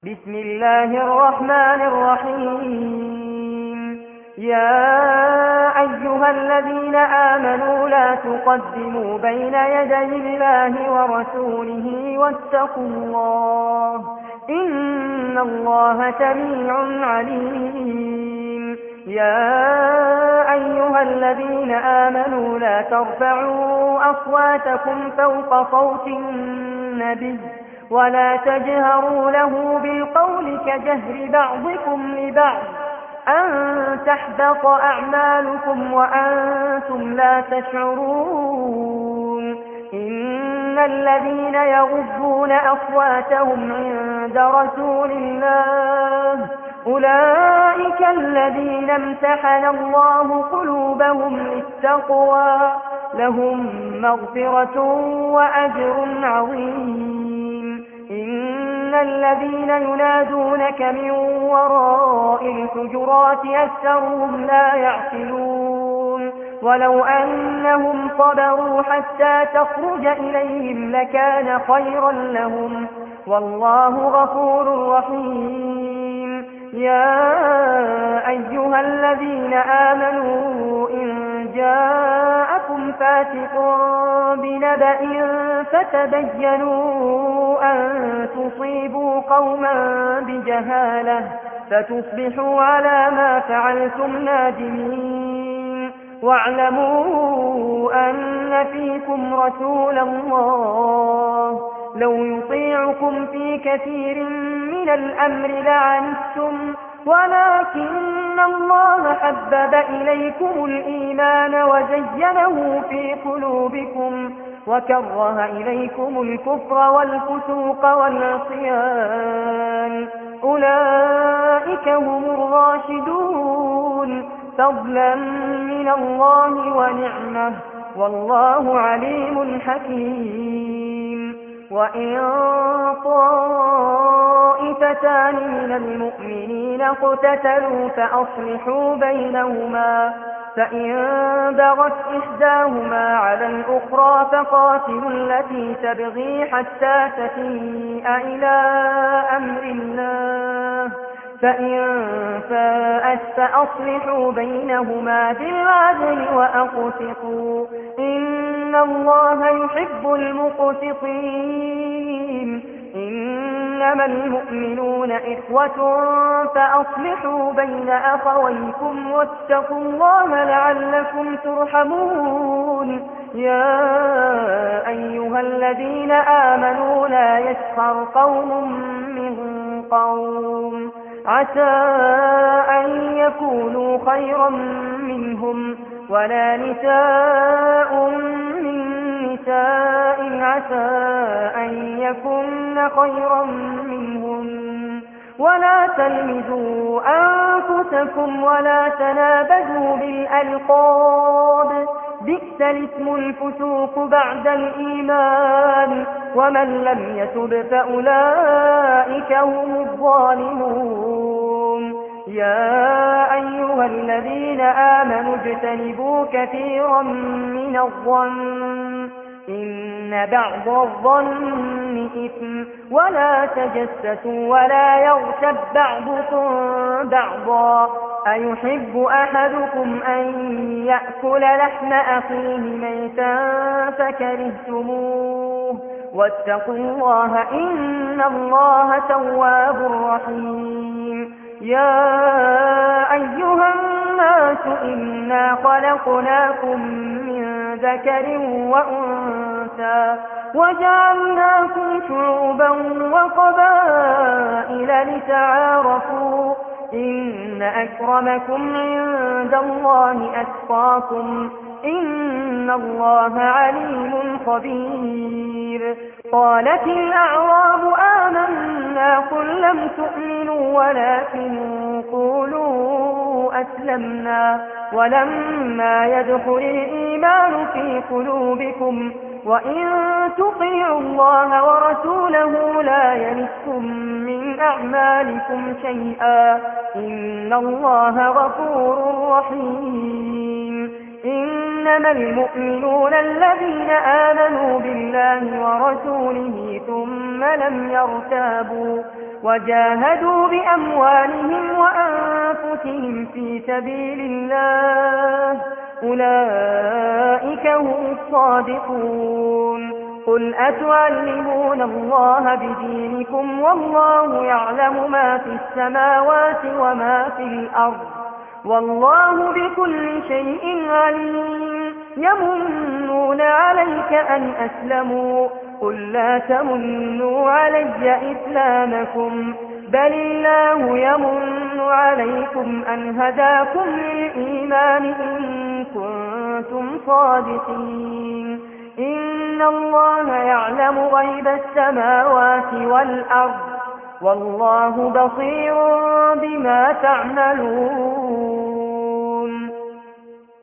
بسم الله الرحمن الرحيم. يا أيها الذين آمنوا لا تقدموا بين يدي الله ورسوله واتقوا الله إن الله سميع عليم. يا أيها الذين آمنوا لا ترفعوا أصواتكم فوق صوت النبي ولا تجهروا له بالقول كجهر بعضكم لبعض أن تحبط أعمالكم وأنتم لا تشعرون. إن الذين يغضون أصواتهم عند رسول الله أولئك الذين امتحن الله قلوبهم للتقوى لهم مغفرة وأجر عظيم. إن الذين ينادونك من وراء الحجرات أكثرهم لا يعقلون ولو أنهم صبروا حتى تخرج إليهم لكان خيرا لهم والله غفور رحيم. يا أيها الذين آمنوا إن جاءكم فاسق بنبأ فتبينوا أن تصيبوا قوما بجهالة فتصبحوا على ما فعلتم نادمين. واعلموا أن فيكم رسول الله لو يطيعكم في كثير من الأمر لعنتم ولكن الله حبب إليكم الإيمان وزينه في قلوبكم وكره إليكم الكفر والفسوق والعصيان أولئك هم الراشدون فضلا من الله ونعمه والله عليم حكيم. وإن طائفتان من المؤمنين اقتتلوا فأصلحوا بينهما فإن بغت إحداهما على الأخرى فقاتلوا التي تبغي حتى تفيء إلى أمر الله فإن فاءت فأصلحوا بينهما بالعدل وأقسطوا إن الله يحب المقسطين. إنما المؤمنون إخوة فأصلحوا بين أخويكم واتقوا الله لعلكم ترحمون. يا أيها الذين آمنوا لا يسخر قوم من قوم عسى أن يكونوا خيرا منهم ولا نساء من نساء عسى أن يكن خيرا منهم ولا تلمزوا أنفسكم ولا تنابزوا بالألقاب بئس الاسم الفسوق بعد الإيمان ومن لم يتب فأولئك هم الظالمون. يا أيها الذين آمنوا اجتنبوا كثيرا من الظن إن بعض الظن إثم ولا تجسسوا ولا يغتب بعضكم بعضا أيحب أحدكم أن يأكل لحم أخيه ميتا فكرهتموه واتقوا الله إن الله تواب رحيم. يا أيها الناس إنا خلقناكم من ذكر وأنثى وجعلناكم شعوبا وقبائل لتعارفوا إن أكرمكم عند الله أتقاكم إن الله عليم خبير. قالت الأعراب آمنا قل لم تؤمنوا ولكن قولوا أسلمنا ولما يدخل الإيمان في قلوبكم وإن تطيعوا الله ورسوله لا يلتكم من أعمالكم شيئا إن الله غفور رحيم. إنما المؤمنون الذين آمنوا بالله ورسوله ثم لم وجاهدوا بأموالهم وأنفسهم في سبيل الله أولئك هم الصادقون. قل أتعلمون الله بدينكم والله يعلم ما في السماوات وما في الأرض والله بكل شيء عليم. يمنون عليك أن أسلموا قل لا تمنوا علي إسلامكم بل الله يمن عليكم أن هداكم للإيمان إن كنتم صادقين. إن الله يعلم غيب السماوات والأرض والله بصير بما تعملون.